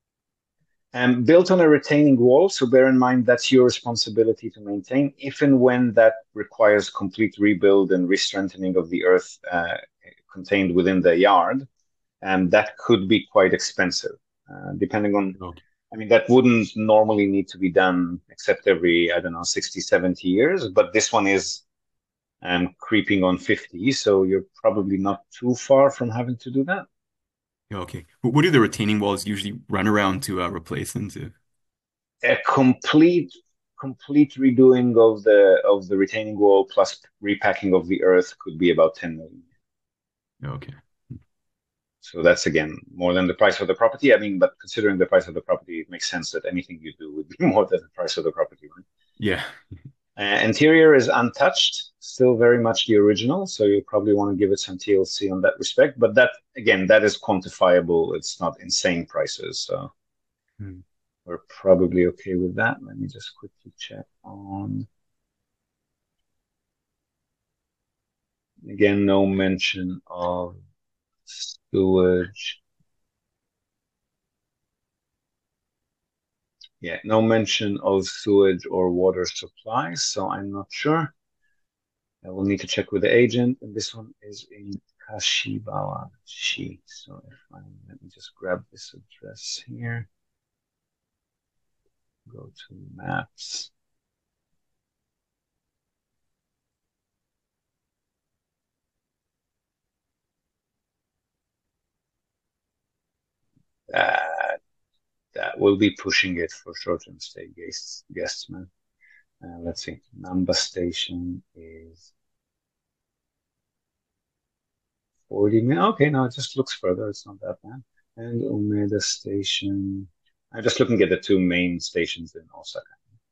S1: And built on a retaining wall, so bear in mind that's your responsibility to maintain, if and when that requires complete rebuild and re-strengthening of the earth uh, contained within the yard, and that could be quite expensive, uh, depending on,
S2: Okay.
S1: I mean, that wouldn't normally need to be done except every, I don't know, sixty, seventy years, but this one is um, creeping on fifty, so you're probably not too far from having to do that.
S2: Okay. What, what do the retaining walls usually run around to uh, replace them to?
S1: A complete complete redoing of the of the retaining wall plus repacking of the earth could be about ten million.
S2: Okay.
S1: So that's again more than the price of the property. I mean, but considering the price of the property, it makes sense that anything you do would be more than the price of the property, right?
S2: Yeah.
S1: Uh, interior is untouched, still very much the original. So you probably want to give it some T L C on that respect. But that again, that is quantifiable. It's not insane prices. So
S2: Hmm.
S1: we're probably okay with that. Let me just quickly check on. Again, no mention of sewage. Yeah, no mention of sewage or water supply, so I'm not sure. I will need to check with the agent. And this one is in Kashibawa-shi. So if I let me just grab this address here. Go to maps. That that will be pushing it for short-term stay guests, guests, man. Uh, let's see. Namba Station is forty minutes. Okay, no, it just looks further. It's not that bad. And Umeda Station. I'm just looking at the two main stations in Osaka.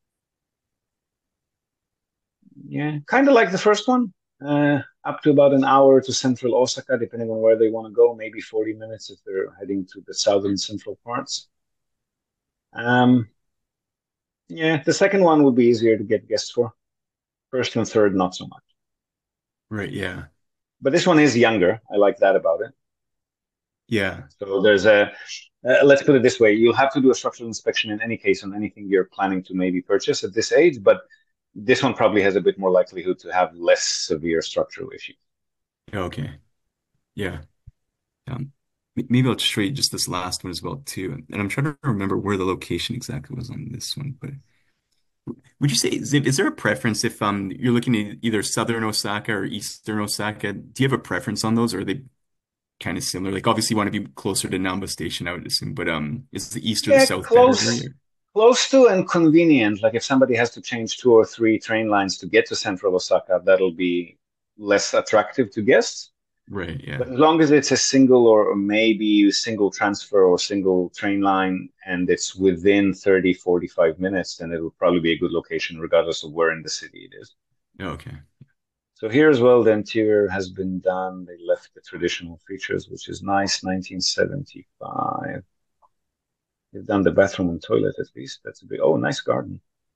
S1: Yeah, kind of like the first one. Uh, up to about an hour to central Osaka, depending on where they want to go. Maybe forty minutes if they're heading to the southern central parts. Um, yeah, the second one would be easier to get guests for. First and third, not so much.
S2: Right. Yeah.
S1: But this one is younger. I like that about it.
S2: Yeah.
S1: So there's a, uh, let's put it this way. You'll have to do a structural inspection in any case on anything you're planning to maybe purchase at this age, but this one probably has a bit more likelihood to have less severe structural issues.
S2: Okay. Yeah. Um, m- maybe I'll just show you just this last one as well too. And I'm trying to remember where the location exactly was on this one, but would you say, Ziv, is there a preference if um you're looking at either southern Osaka or eastern Osaka? Do you have a preference on those, or are they kind of similar? Like obviously you want to be closer to Namba Station, I would assume, but um is the east or the
S1: Yeah,
S2: south better for
S1: close.
S2: you?
S1: Close to and convenient. Like if somebody has to change two or three train lines to get to central Osaka, that'll be less attractive to guests.
S2: Right, yeah.
S1: But as long as it's a single or maybe single transfer or single train line and it's within thirty, forty-five minutes, then it will probably be a good location regardless of where in the city it is.
S2: Okay.
S1: So here as well, the interior has been done. They left the traditional features, which is nice, nineteen seventy-five. They've done the bathroom and toilet at least. That's a big, oh, nice garden.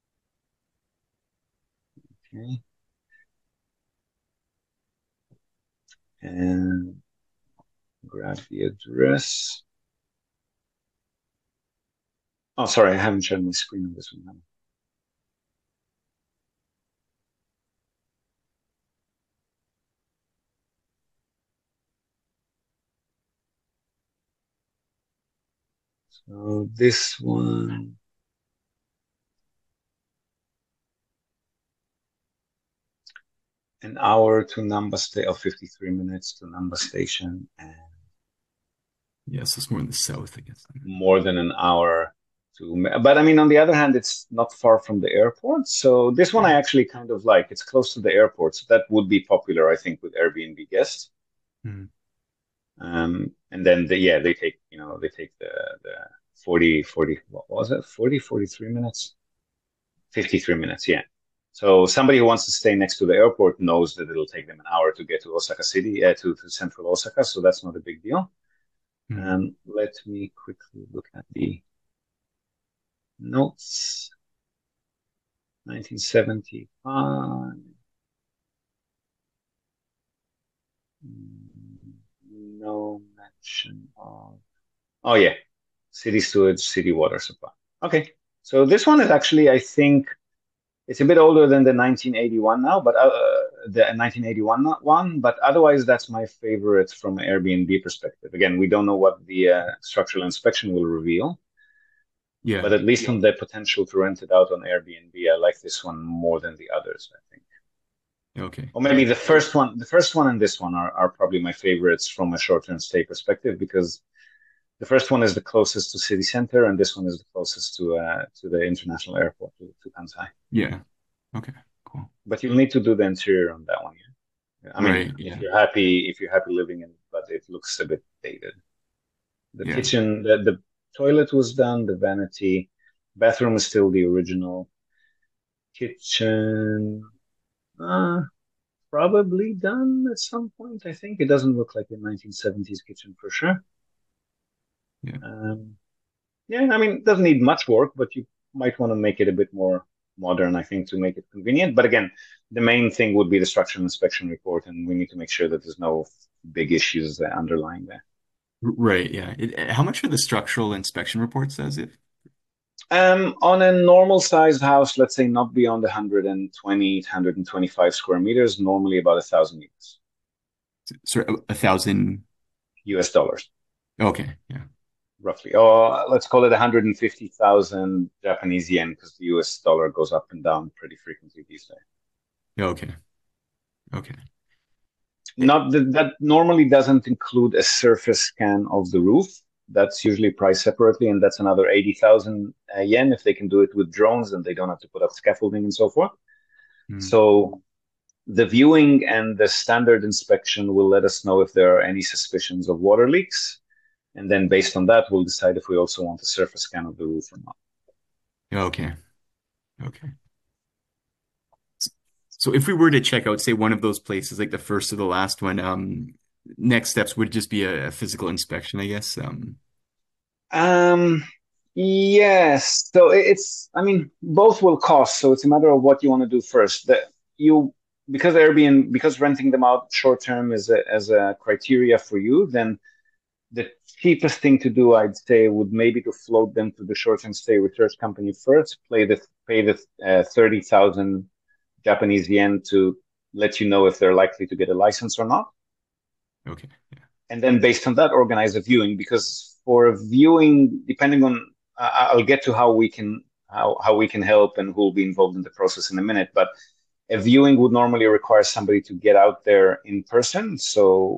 S1: Okay. And grab the address. Oh, sorry, I haven't shared my screen on this one. So this one. An hour to Namba Station, oh, fifty-three minutes to Namba Station, and
S2: yes, it's more in the south, I guess.
S1: More than an hour to, but I mean, on the other hand, it's not far from the airport. So this one I actually kind of like. It's close to the airport, so that would be popular, I think, with Airbnb guests.
S2: Mm.
S1: Um, and then the, yeah, they take, you know, they take the the forty, forty, what was it? forty, forty-three minutes, fifty-three minutes, yeah. So somebody who wants to stay next to the airport knows that it'll take them an hour to get to Osaka City, uh, to, to central Osaka, so that's not a big deal. Mm. Um, let me quickly look at the notes. nineteen seventy-five. No mention of... Oh, yeah. City sewage, city water supply. Okay. So this one is actually, I think, it's a bit older than the nineteen eighty-one now, but uh, the nineteen eighty-one one, but otherwise that's my favorite from an Airbnb perspective. Again, we don't know what the uh, structural inspection will reveal.
S2: Yeah.
S1: But at least on the potential to rent it out on Airbnb, I like this one more than the others, I think.
S2: Okay.
S1: Or maybe the first one, the first one and this one are, are probably my favorites from a short-term stay perspective, because the first one is the closest to city center, and this one is the closest to uh, to the international airport, to, to Kansai.
S2: Yeah. Okay. Cool.
S1: But you'll need to do the interior on that one. Yeah. I mean,
S2: right,
S1: if
S2: yeah.
S1: you're happy, if you're happy living in it, but it looks a bit dated. The
S2: yeah.
S1: kitchen, the, the toilet was done, the vanity, bathroom is still the original. Kitchen, uh, probably done at some point. I think it doesn't look like a nineteen seventies kitchen for sure.
S2: Yeah.
S1: Um, yeah, I mean, it doesn't need much work, but you might want to make it a bit more modern, I think, to make it convenient. But again, the main thing would be the structural inspection report, and we need to make sure that there's no big issues uh, underlying there.
S2: Right, yeah. It, how much are the structural inspection reports, as if?
S1: Um, on a normal sized house, let's say not beyond one hundred twenty, one hundred twenty-five square meters, normally about a thousand meters.
S2: Sorry, a thousand
S1: U S dollars.
S2: Okay, yeah.
S1: Roughly. Or let's call it one hundred fifty thousand Japanese yen, because the U S dollar goes up and down pretty frequently these days.
S2: Okay. Okay.
S1: Not that, that normally doesn't include a surface scan of the roof. That's usually priced separately, and that's another eighty thousand uh, yen if they can do it with drones and they don't have to put up scaffolding and so forth. Mm. So the viewing and the standard inspection will let us know if there are any suspicions of water leaks. And then based on that, we'll decide if we also want a surface scan of the roof or not.
S2: Okay. Okay. So if we were to check out, say, one of those places, like the first or the last one, um, next steps would just be a, a physical inspection, I guess. Um,
S1: um, yes. So it's, I mean, both will cost. So it's a matter of what you want to do first. That you, because Airbnb, because renting them out short term is a, as a criteria for you, then the cheapest thing to do, I'd say, would maybe to float them to the short-term stay research company first, pay the pay the uh, thirty thousand Japanese yen to let you know if they're likely to get a license or not.
S2: Okay. Yeah.
S1: And then based on that, organize a viewing, because for a viewing, depending on, uh, I'll get to how we can how, how we can help and who will be involved in the process in a minute, but a viewing would normally require somebody to get out there in person. So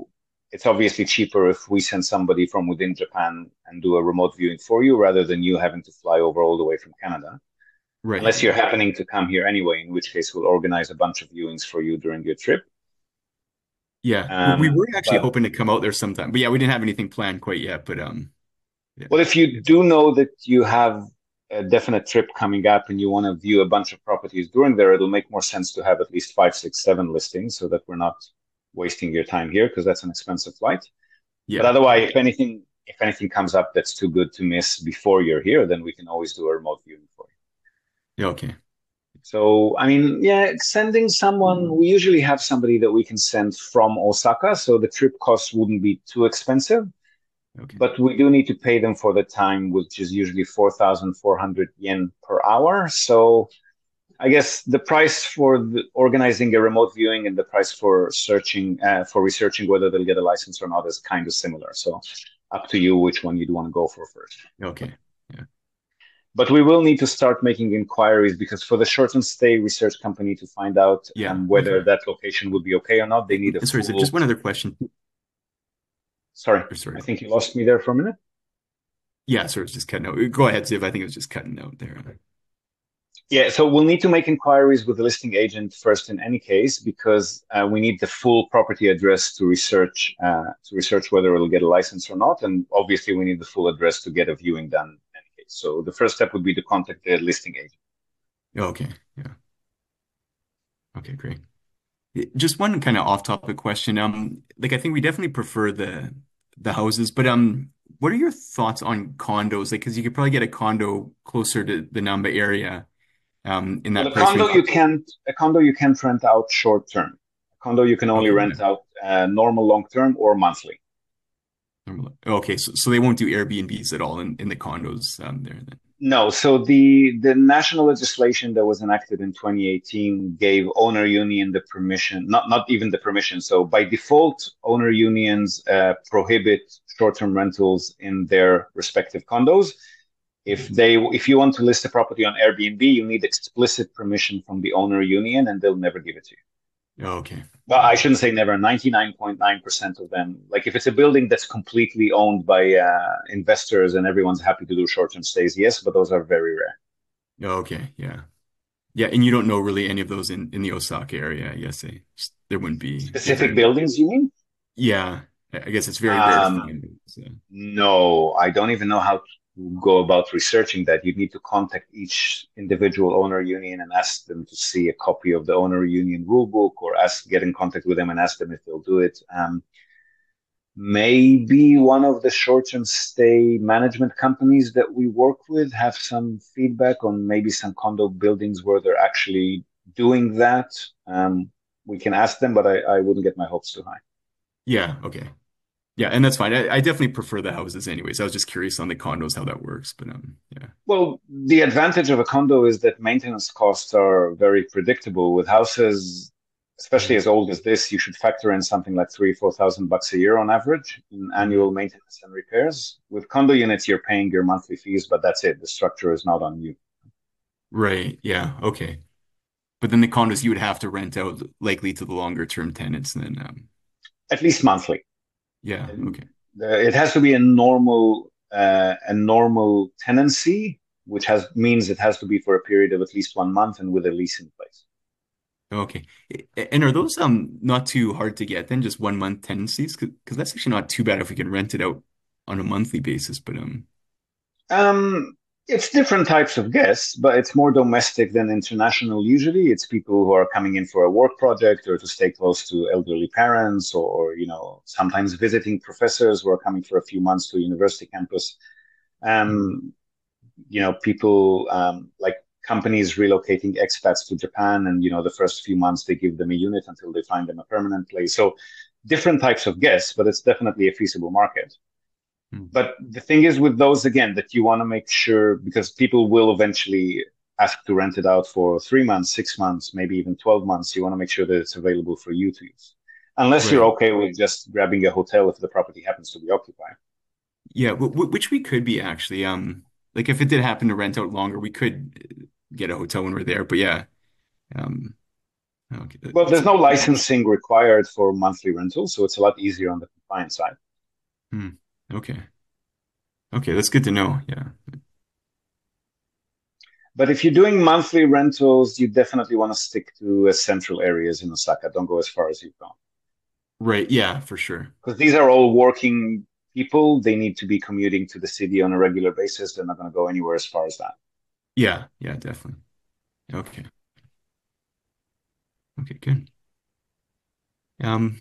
S1: it's obviously cheaper if we send somebody from within Japan and do a remote viewing for you rather than you having to fly over all the way from Canada.
S2: Right.
S1: Unless you're
S2: Yeah.
S1: happening to come here anyway, in which case we'll organize a bunch of viewings for you during your trip.
S2: Yeah. We we
S1: Um,
S2: were actually
S1: but
S2: hoping to come out there sometime, but yeah, we didn't have anything planned quite yet. But um, yeah.
S1: well, if you do know that you have a definite trip coming up and you want to view a bunch of properties during there, it'll make more sense to have at least five, six, seven listings so that we're not wasting your time here because that's an expensive flight. But
S2: Yeah.
S1: otherwise, if anything, if anything comes up that's too good to miss before you're here, then we can always do a remote viewing for you.
S2: Yeah. Okay.
S1: So, I mean, yeah, sending someone, we usually have somebody that we can send from Osaka, so the trip costs wouldn't be too expensive.
S2: Okay.
S1: But we do need to pay them for the time, which is usually four thousand four hundred yen per hour. So I guess the price for the, organizing a remote viewing and the price for searching, uh, for researching whether they'll get a license or not is kind of similar. So up to you which one you'd want to go for first.
S2: Okay. Yeah.
S1: But we will need to start making inquiries because for the shortened stay research company to find out
S2: Yeah.
S1: um, whether
S2: Okay.
S1: that location would be okay or not, they need a
S2: Sorry, so
S1: full.
S2: just one other question.
S1: Sorry,
S2: Or sorry.
S1: I think you lost me there for a minute.
S2: Yeah, sorry, it's just cutting out. Go ahead, Ziv. I think it was just cutting out there.
S1: Yeah, so we'll need to make inquiries with the listing agent first in any case because uh, we need the full property address to research uh, to research whether it'll get a license or not, and obviously we need the full address to get a viewing done in any case. So the first step would be to contact the listing agent.
S2: Okay. Yeah. Okay, great. Just one kind of off-topic question. Um, like I think we definitely prefer the the houses, but um, what are your thoughts on condos? Like, because you could probably get a condo closer to the Namba area, um, in
S1: Well,
S2: that
S1: a
S2: price
S1: condo
S2: range.
S1: you can't a condo you can't rent out short term. A condo you can only
S2: Okay, yeah.
S1: rent out uh, normal long term or monthly.
S2: Okay, so so they won't do Airbnbs at all in in the condos um there then.
S1: No, so the the national legislation that was enacted in twenty eighteen gave owner union the permission, not not even the permission. So by default, owner unions uh, prohibit short-term rentals in their respective condos. If they if you want to list a property on Airbnb, you need explicit permission from the owner union, and they'll never give it to you.
S2: Oh, okay.
S1: Well, I
S2: Okay.
S1: shouldn't say never. ninety-nine point nine percent of them, like if it's a building that's completely owned by uh, investors and everyone's happy to do short-term stays, yes, but those are very rare.
S2: Oh, okay. Yeah. Yeah, and you don't know really any of those in in the Osaka area. Yes, they just, there wouldn't be if
S1: Specific
S2: they're
S1: buildings, you mean?
S2: yeah. I I guess it's very rare to
S1: Um,
S2: find it. So.
S1: no, I don't even know how to go about researching that. You'd need to contact each individual owner union and ask them to see a copy of the owner union rulebook, or ask get in contact with them and ask them if they'll do it. Um, Maybe one of the short-term stay management companies that we work with have some feedback on maybe some condo buildings where they're actually doing that. Um, we can ask them, but I, I wouldn't get my hopes too high.
S2: Yeah, okay. Yeah, and that's fine. I, I definitely prefer the houses anyways. I was just curious on the condos how that works, but um yeah.
S1: Well, the advantage of a condo is that maintenance costs are very predictable. With houses, especially
S2: Mhm.
S1: as old as this, you should factor in something like three, four thousand bucks a year on average in
S2: Mhm.
S1: annual maintenance and repairs. With condo units, you're paying your monthly fees, but that's it. The structure is not on you.
S2: Right. Yeah. Okay. But then the condos you would have to rent out likely to the longer term tenants then um
S1: At least monthly.
S2: yeah,
S1: And
S2: okay.
S1: the, it has to be a normal uh, a normal tenancy, which has means it has to be for a period of at least one month and with a lease in place.
S2: Okay. A- And are those um not too hard to get then, just one month tenancies? Because that's actually not too bad if we can rent it out on a monthly basis, but um
S1: Um, it's different types of guests, but it's more domestic than international. Usually, it's people who are coming in for a work project or to stay close to elderly parents, or, or you know, sometimes visiting professors who are coming for a few months to a university campus.
S2: mhm.
S1: Um, you know, people um, like companies relocating expats to Japan, and you know, the first few months they give them a unit until they find them a permanent place. So, different types of guests, but it's definitely a feasible market.
S2: Mhm.
S1: But the thing is with those again that you want to make sure because people will eventually ask to rent it out for three months, six months, maybe even twelve months. You want to make sure that it's available for you to use. Unless you're
S2: Right.
S1: okay with just grabbing a hotel if the property happens to be occupied.
S2: Yeah, w w which we could be actually. Um, like if it did happen to rent out longer, we could get a hotel when we're there. But yeah, um, okay, that,
S1: Well,
S2: that's
S1: there's
S2: a
S1: no
S2: good point.
S1: licensing required for monthly rentals, so it's a lot easier on the client side.
S2: Hmm. Okay. Okay, that's good to know. Yeah.
S1: But if you're doing monthly rentals, you definitely want to stick to uh, central areas in Osaka. Don't go as far as you've gone.
S2: Right. Yeah, for sure.
S1: Because these are all working people. They need to be commuting to the city on a regular basis. They're not going to go anywhere as far as that.
S2: Yeah. Yeah, definitely. Okay. Okay, good. Um,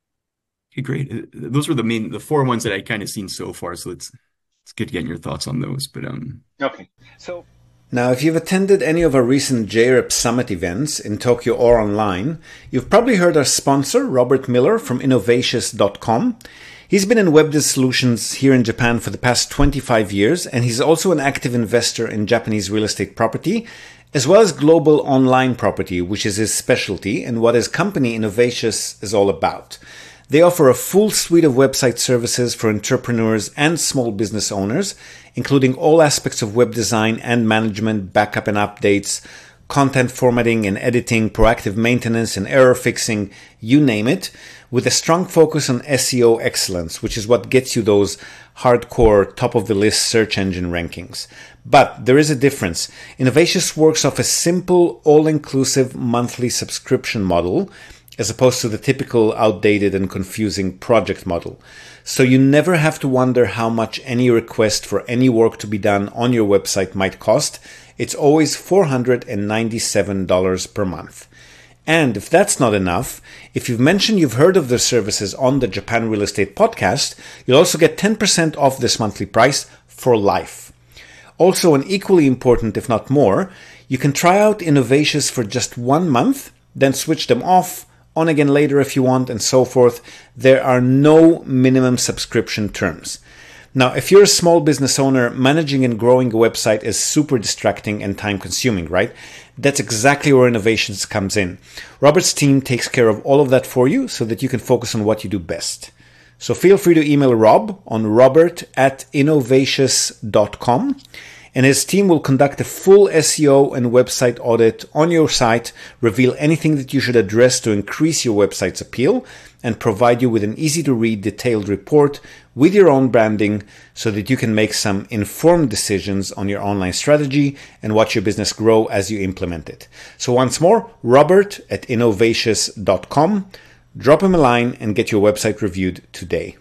S2: okay, great. Uh, Those were the main, the four ones that I kind of seen so far. So it's it's good getting your thoughts on those. But um,
S1: Okay. So
S3: Now, if you've attended any of our recent J R E P Summit events in Tokyo or online, you've probably heard our sponsor, Robert Miller from Innovatius dot com. He's been in web dev solutions here in Japan for the past twenty-five years, and he's also an active investor in Japanese real estate property, as well as global online property, which is his specialty and what his company Innovatius is all about. They offer a full suite of website services for entrepreneurs and small business owners, including all aspects of web design and management, backup and updates, content formatting and editing, proactive maintenance and error fixing, you name it, with a strong focus on S E O excellence, which is what gets you those hardcore top of the list search engine rankings. But there is a difference. Innovatius works off a simple, all-inclusive monthly subscription model, as opposed to the typical outdated and confusing project model. So you never have to wonder how much any request for any work to be done on your website might cost. It's always four hundred ninety-seven dollars per month. And if that's not enough, if you've mentioned you've heard of their services on the Japan Real Estate Podcast, you'll also get ten percent off this monthly price for life. Also, and equally important, if not more, you can try out Innovatius for just one month, then switch them off, on again later if you want, and so forth. There are no minimum subscription terms. Now, if you're a small business owner, managing and growing a website is super distracting and time consuming, right? That's exactly where Innovatius comes in. Robert's team takes care of all of that for you so that you can focus on what you do best. So feel free to email Rob on robert at innovatius dot com. And his team will conduct a full S E O and website audit on your site, reveal anything that you should address to increase your website's appeal, and provide you with an easy-to-read detailed report with your own branding so that you can make some informed decisions on your online strategy and watch your business grow as you implement it. So once more, Robert at innovatius dot com. Drop him a line and get your website reviewed today.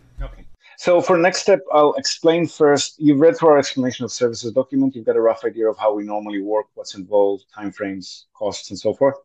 S1: So for next step, I'll explain first. You've read through our explanation of services document. You've got a rough idea of how we normally work, what's involved, timeframes, costs, and so forth.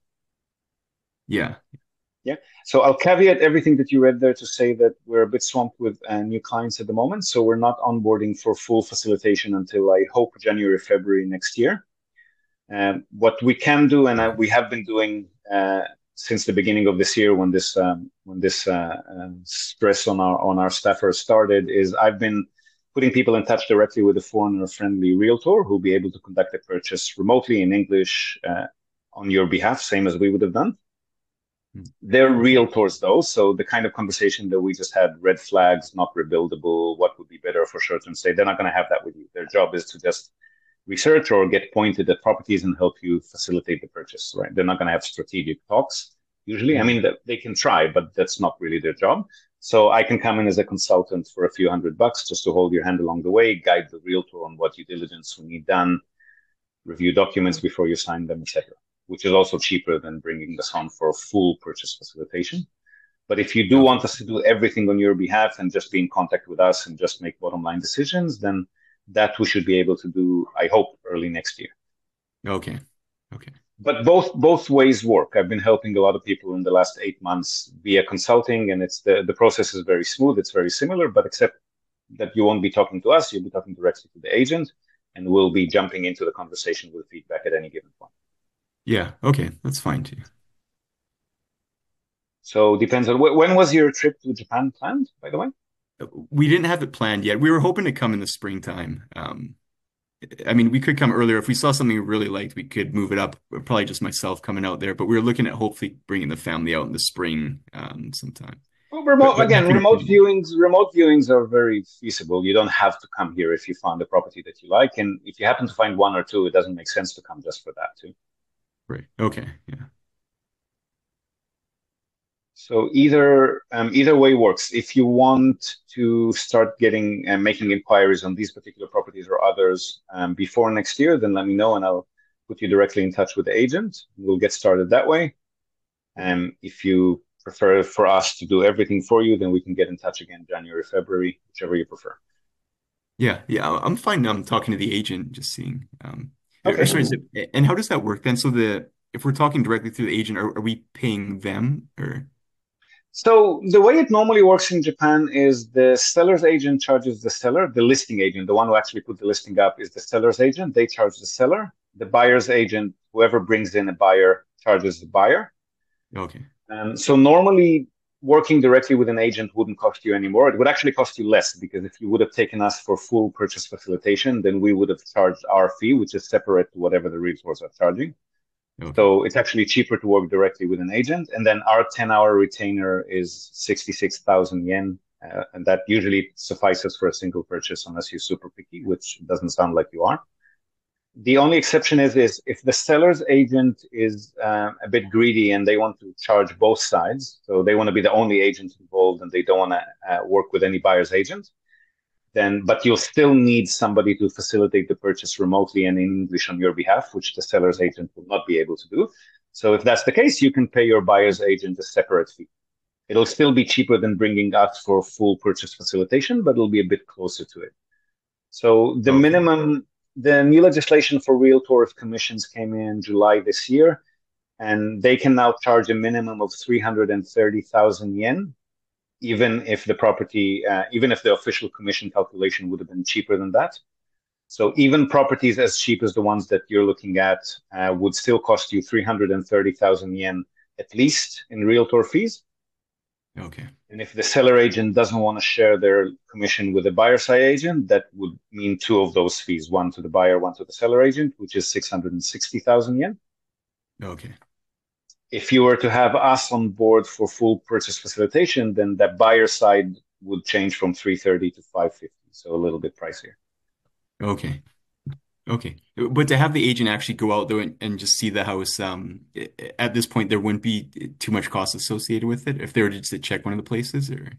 S2: yeah.
S1: Yeah. So I'll caveat everything that you read there to say that we're a bit swamped with uh, new clients at the moment. So we're not onboarding for full facilitation until I hope January, February next year. Um, what we can do, and uh, we have been doing uh, since the beginning of this year, when this um, when this uh, uh, stress on our on our staffers started, is I've been putting people in touch directly with a foreigner-friendly realtor who'll be able to conduct a purchase remotely in English uh, on your behalf, same as we would have done. They're realtors, though, so the kind of conversation that we just had, red flags, not rebuildable, what would be better for short-term stay, they're not going to have that with you. Their job is to just research or get pointed at properties and help you facilitate the purchase, right? They're not going to have strategic talks, usually. I mean, they can try, but that's not really their job. So I can come in as a consultant for a few hundred bucks just to hold your hand along the way, guide the realtor on what due diligence we need done, review documents before you sign them, et cetera, which is also cheaper than bringing us on for a full purchase facilitation. But if you do want us to do everything on your behalf and just be in contact with us and just make bottom line decisions, then that we should be able to do, I hope, early next year.
S2: Okay. Okay.
S1: But both both ways work. I've been helping a lot of people in the last eight months via consulting, and it's the, the process is very smooth. It's very similar, but except that you won't be talking to us, you'll be talking directly to the agent, and we'll be jumping into the conversation with feedback at any given point.
S2: Yeah. Okay. That's fine too.
S1: So depends on wh- when was your trip to Japan planned, by the way?
S2: We didn't have it planned yet. We were hoping to come in the springtime. Um, I mean, we could come earlier. If we saw something we really liked, we could move it up. Probably just myself coming out there, but we were looking at hopefully bringing the family out in the spring um, sometime.
S1: Well, remote
S2: But, but
S1: again,
S2: nothing
S1: remote
S2: planned.
S1: viewings. Remote viewings are very feasible. You don't have to come here if you found a property that you like, and if you happen to find one or two, it doesn't make sense to come just for that too.
S2: Right. Okay. Yeah.
S1: So either um, either way works. If you want to start getting and uh, making inquiries on these particular properties or others um, before next year, then let me know and I'll put you directly in touch with the agent. We'll get started that way. And um, if you prefer for us to do everything for you, then we can get in touch again January, February, whichever you prefer.
S2: Yeah, yeah, I'm fine. I'm talking to the agent, just seeing. Um,
S1: Okay.
S2: sorry, and how does that work then? So the if we're talking directly through the agent, are, are we paying them or?
S1: So the way it normally works in Japan is the seller's agent charges the seller, the listing agent, the one who actually put the listing up is the seller's agent. They charge the seller. The buyer's agent, whoever brings in a buyer, charges the buyer.
S2: Okay.
S1: Um, so normally working directly with an agent wouldn't cost you any more. It would actually cost you less because if you would have taken us for full purchase facilitation, then we would have charged our fee, which is separate to whatever the realtors are charging. Okay. So it's actually cheaper to work directly with an agent. And then our ten-hour retainer is sixty-six thousand yen. Uh, and that usually suffices for a single purchase unless you're super picky, which doesn't sound like you are. The only exception is, is if the seller's agent is uh, a bit greedy and they want to charge both sides, so they want to be the only agent involved and they don't want to uh, work with any buyer's agent, then, but you'll still need somebody to facilitate the purchase remotely and in English on your behalf, which the seller's agent will not be able to do. So if that's the case, you can pay your buyer's agent a separate fee. It'll still be cheaper than bringing us for full purchase facilitation, but it'll be a bit closer to it. So the okay. minimum, the new legislation for realtors commissions came in July this year, and they can now charge a minimum of three hundred thirty thousand yen. Even if the property, uh, even if the official commission calculation would have been cheaper than that. So even properties as cheap as the ones that you're looking at uh, would still cost you three hundred thirty thousand yen at least in realtor fees.
S2: Okay.
S1: And if the seller agent doesn't want to share their commission with the buyer side agent, that would mean two of those fees, one to the buyer, one to the seller agent, which is six hundred sixty thousand yen.
S2: Okay.
S1: If you were to have us on board for full purchase facilitation, then that buyer side would change from three thirty to five fifty, so a little bit pricier.
S2: Okay. Okay. But to have the agent actually go out there and, and just see the house, um, at this point, there wouldn't be too much cost associated with it if they were just to check one of the places, or?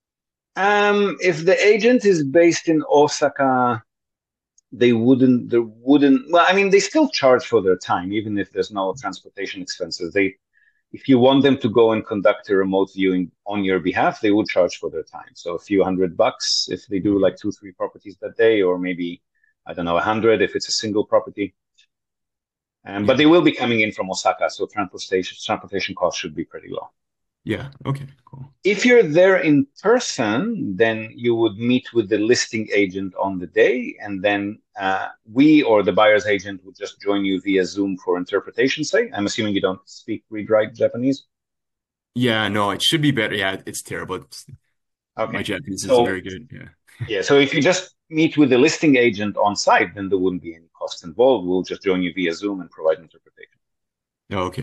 S1: Um, if the agent is based in Osaka, they wouldn't, there wouldn't, well, I mean, they still charge for their time, even if there's no transportation expenses. They, if you want them to go and conduct a remote viewing on your behalf, they would charge for their time. So a few hundred bucks if they do like two, three properties that day, or maybe, I don't know, a hundred if it's a single property. Um, yeah. But they will be coming in from Osaka, so transportation, transportation costs should be pretty low.
S2: Yeah. Okay, cool.
S1: If you're there in person, then you would meet with the listing agent on the day, and then uh, we or the buyer's agent would just join you via Zoom for interpretation, say. I'm assuming you don't speak, read, write Japanese?
S2: Yeah, no, it should be better. Yeah, it's terrible. It's,
S1: okay.
S2: My Japanese
S1: so,
S2: is very good. Yeah.
S1: Yeah, so if you just meet with the listing agent on site, then there wouldn't be any cost involved. We'll just join you via Zoom and provide interpretation.
S2: Oh, okay.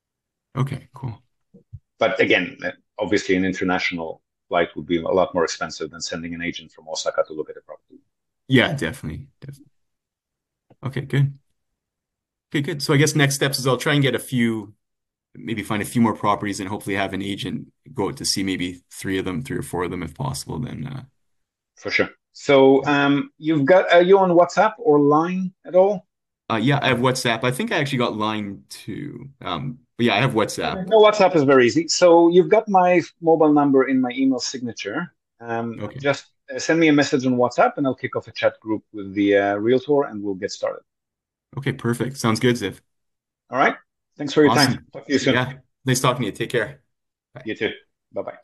S2: Okay, cool.
S1: But again, obviously an international flight would be a lot more expensive than sending an agent from Osaka to look at a property.
S2: Yeah, definitely. Definitely. Okay, good. Okay, good. So I guess next steps is I'll try and get a few, maybe find a few more properties and hopefully have an agent go out to see maybe three of them, three or four of them if possible. Then uh...
S1: For sure. So um, you've got, are you on WhatsApp or Line at all?
S2: Uh, yeah, I have WhatsApp. I think I actually got Line too. Um, but yeah, I have WhatsApp.
S1: No, WhatsApp is very easy. So you've got my mobile number in my email signature. Um,
S2: okay.
S1: Just uh, send me a message on WhatsApp and I'll kick off a chat group with the uh, realtor and we'll get started.
S2: Okay, perfect. Sounds good, Ziv.
S1: All right. Thanks for your
S2: Awesome.
S1: time. Talk to you soon.
S2: Yeah, nice talking to you. Take care.
S1: Bye. You too. Bye-bye.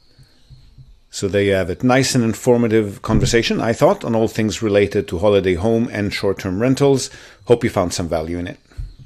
S3: So there you have it. Nice and informative conversation, I thought, on all things related to holiday home and short-term rentals. Hope you found some value in it.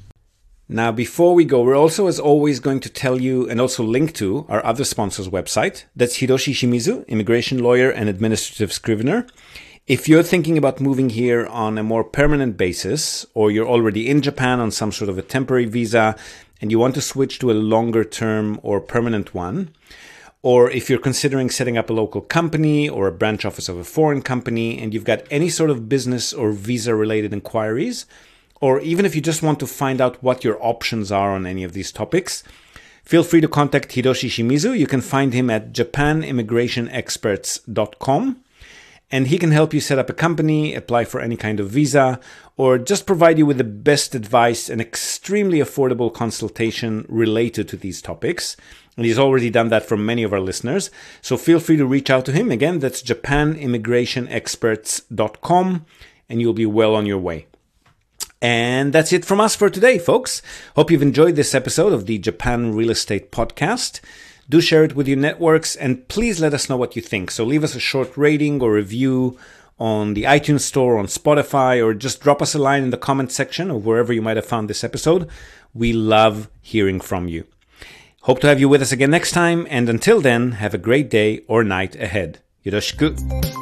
S3: Now, before we go, we're also, as always, going to tell you and also link to our other sponsor's website. That's Hiroshi Shimizu, immigration lawyer and administrative scrivener. If you're thinking about moving here on a more permanent basis, or you're already in Japan on some sort of a temporary visa, and you want to switch to a longer term or permanent one, or if you're considering setting up a local company or a branch office of a foreign company and you've got any sort of business or visa-related inquiries, or even if you just want to find out what your options are on any of these topics, Feel free to contact Hiroshi Shimizu. You can find him at japan immigration experts dot com. And he can help you set up a company, apply for any kind of visa, or just provide you with the best advice and extremely affordable consultation related to these topics. And he's already done that for many of our listeners. So feel free to reach out to him. Again, that's japan immigration experts dot com, and you'll be well on your way. And that's it from us for today, folks. Hope you've enjoyed this episode of the Japan Real Estate Podcast. Do share it with your networks, and please let us know what you think. So leave us a short rating or review on the iTunes Store, on Spotify, or just drop us a line in the comment section or wherever you might have found this episode. We love hearing from you. Hope to have you with us again next time, and until then, have a great day or night ahead. Yoroshiku.